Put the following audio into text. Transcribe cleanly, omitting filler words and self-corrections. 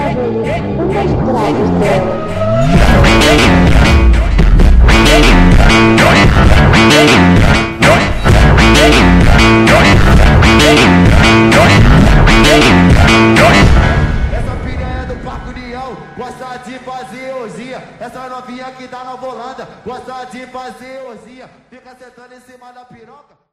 Essa piranha é do Parque União, gosta de fazer orgia. Essa novinha que tá na Volanda, gosta de fazer orgia. Fica sentando em cima da piroca.